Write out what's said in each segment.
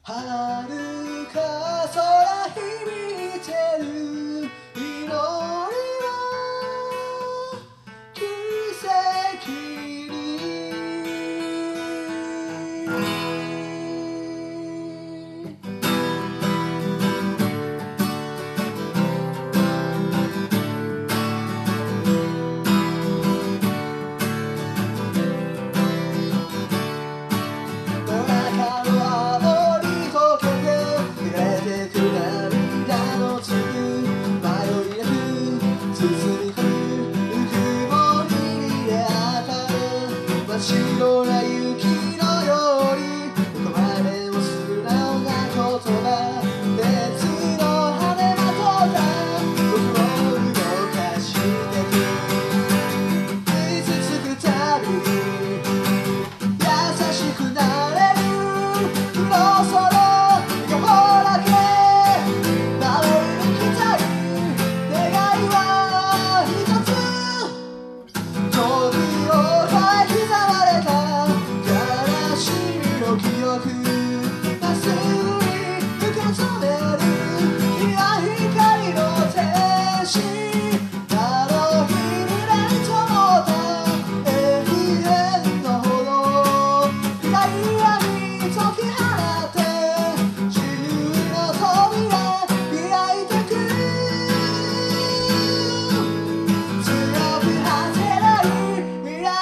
遥か空響いてる祈りは奇跡に夜中の青に溶けて揺れてく涙の粒迷いなく包み込む雲に出会った真っ白な雪のようにどこまでも素直な言葉別の羽まとった僕を動かしてく傷つくたびに優しくなれるそろそろ両方だけ守り抜きたい願いは一つ時を越え刻まれた悲しみの記憶まっすぐに受け止める君は光の天使あの日胸に灯った永遠のほどダイヤに解き放って自由の扉開いてく強く果てない未来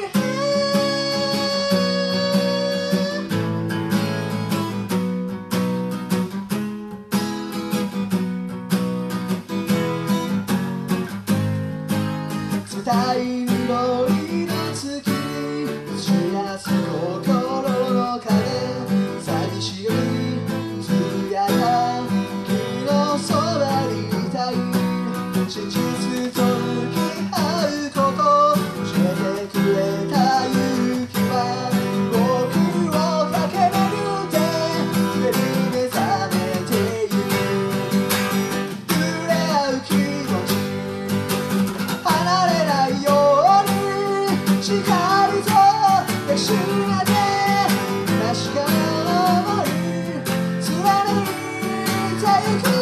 冷たい緑の月に映し出す心の影寂しいようにつぶやいた君のそばにいたい真実と向き合うこと教えてくれた勇気は僕を駆け巡って夢に目覚めてゆく触れ合う気持ち離れないようにしっかりと抱きしめて確かな想い貫いてゆく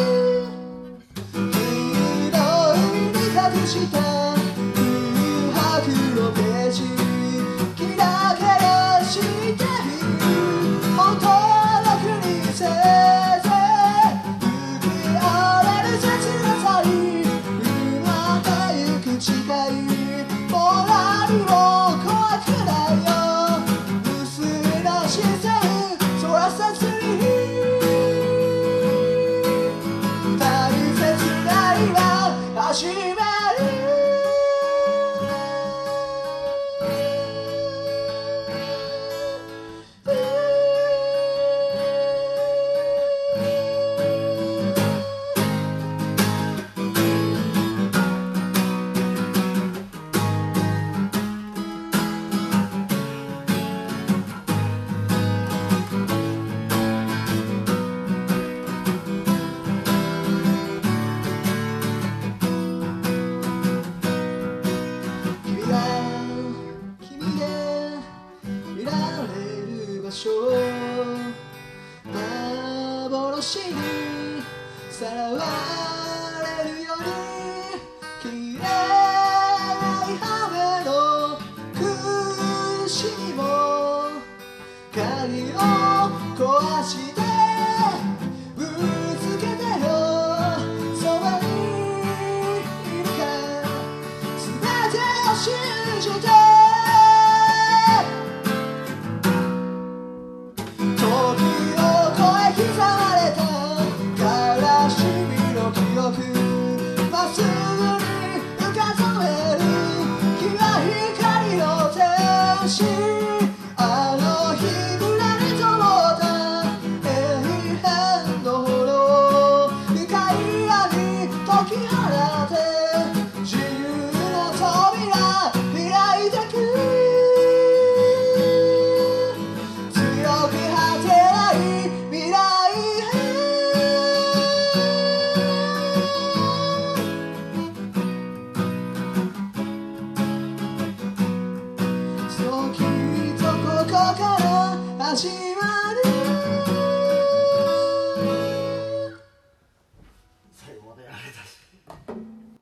君の海に隠した空白のページ君だけが知っている本当の国せいぜい吹き荒れる切なさに埋まってゆく誓いもう何も怖くないよ無数の視線そらさずに大切な今始める君でいられる場所幻にさらわれるように綺麗な雨の苦しみも鍵を壊してぶつけてよそばにいるか全てを信じて時を越え刻まれた悲しみの記憶まっすぐに受け止める君は光の天使あの日胸に灯った永遠のほど深い闇解き放って自由の扉開いてく強く果てない未来そう君とここから始まる